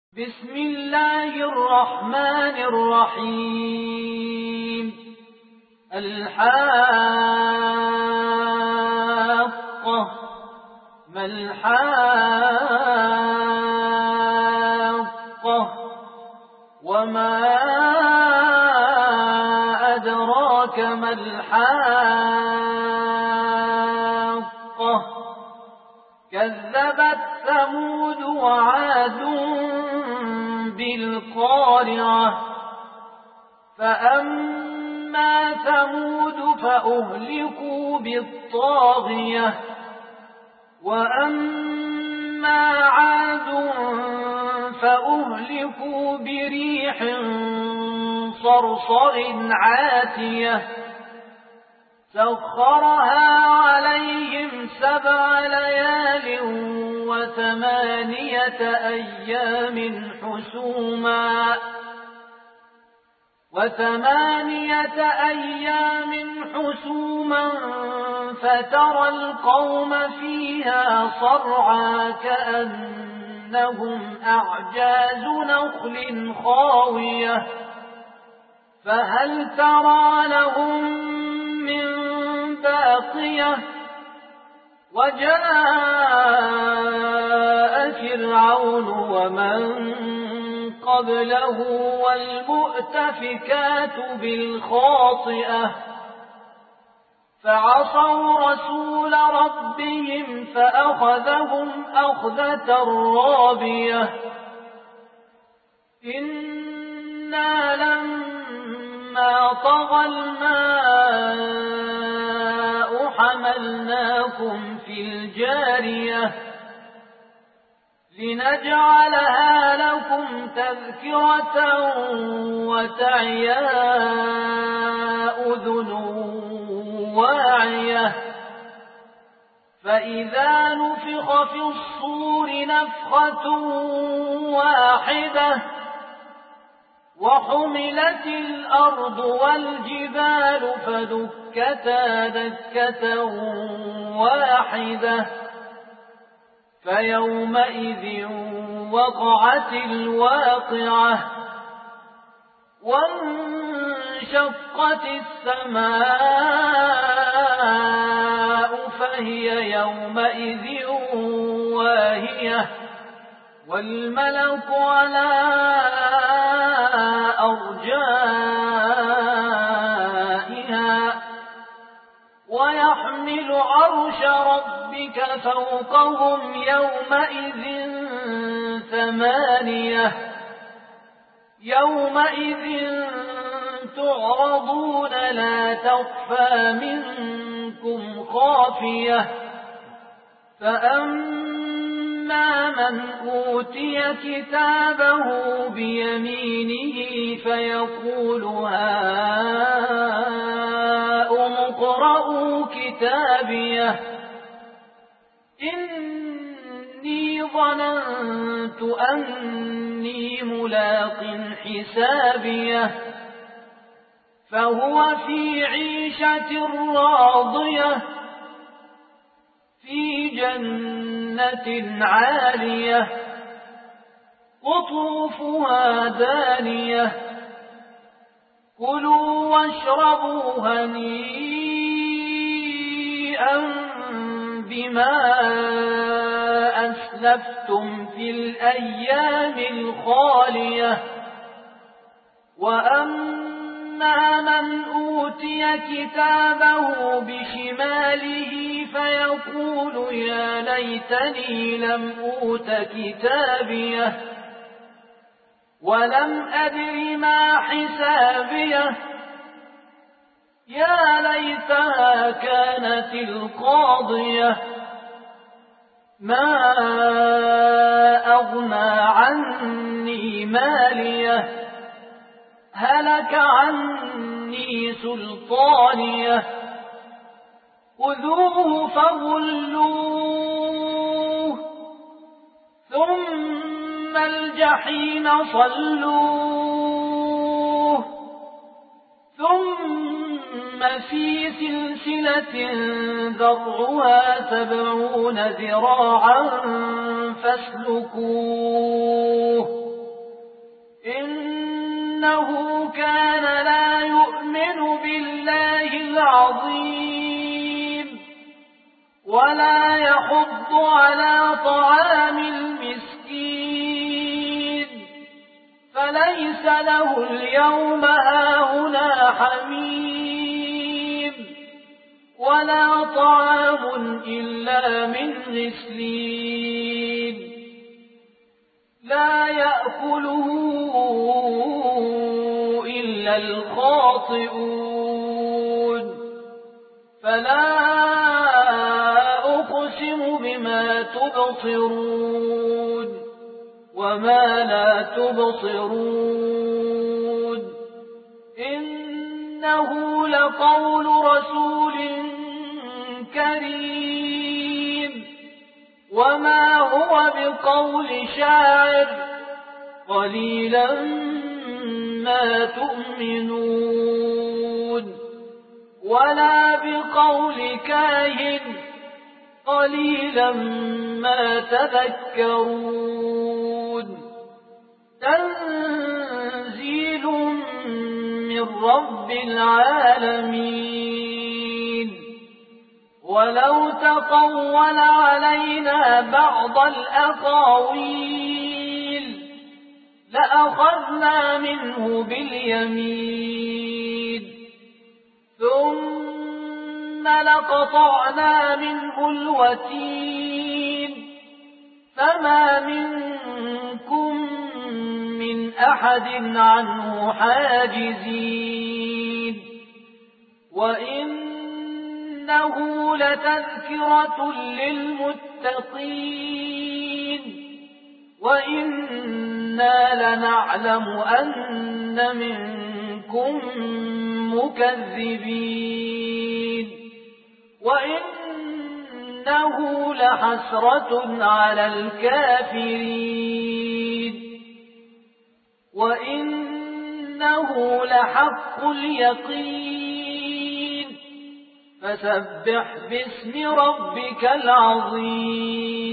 بسم الله الرحمن الرحيم الحاقة ما الحاقة وما أدراك ما الحاقة كذبت ثمود وعاد بالقارعة فأما ثمود فأهلكوا بالطاغية وأما عاد فأهلكوا بريح صرصر عاتية سخرها عليهم 7 ليال و8 أيام حسوما فترى القوم فيها صرعى كأنهم أعجاز نخل خاوية فهل ترى لهم من باقية وجاء فرعون ومن قبله والمؤتفكات بالخاطئة فعصوا رسول ربهم فأخذهم أخذة رابية إنا لما طغى الماء حملناكم في الجارية لنجعلها لكم تذكرة وتعيا أذن واعية فإذا نفخ في الصور نفخة واحدة وحملت الأرض والجبال فدكتا دكة واحدة فيومئذ وقعت الواقعة وانشقت السماء فهي يومئذ واهية والملك على أرجائها ويحمل عرش ربك فوقهم يومئذ 8 يومئذ تعرضون لا تخفى منكم خافية فأما من أوتي كتابه بيمينه فيقول هاؤم اقرءوا كتابيه إني ظننت أني ملاق حسابيه فهو في عيشة راضية في جنة عالية قطوفها دانية كلوا واشربوا هنيئا بما أسلفتم في الأيام الخالية وأما من أوتي كتابه بشماله فيقول يا ليتني لم أوت كتابيه ولم أدر ما حسابيه يا ليتها كانت القاضية ما أغنى عني ماليه هلك عني سلطانيه خذوه فغلوه ثم الجحيم صلوه ثم في سلسلة ذرعها 70 ذراعا فاسلكوه العظيم ولا يحض على طعام المسكين فليس له اليوم هاهنا حميم ولا طعام إلا من غسلين لا يأكله إلا الخاطئون فلا أقسم بما تبصرون وما لا تبصرون إنه لقول رسول كريم وما هو بقول شاعر قليلا ما تؤمنون ولا بقول كاهن قليلا ما تذكرون تنزيل من رب العالمين ولو تقول علينا بعض الأقاويل لأخذنا منه باليمين ثم لقطعنا منه الوتين فما منكم من أحد عنه حاجزين وإنه لتذكرة للمتقين وإنا لنعلم أن منكم مكذبين وإنه لحسرة على الكافرين وإنه لحق اليقين فسبح باسم ربك العظيم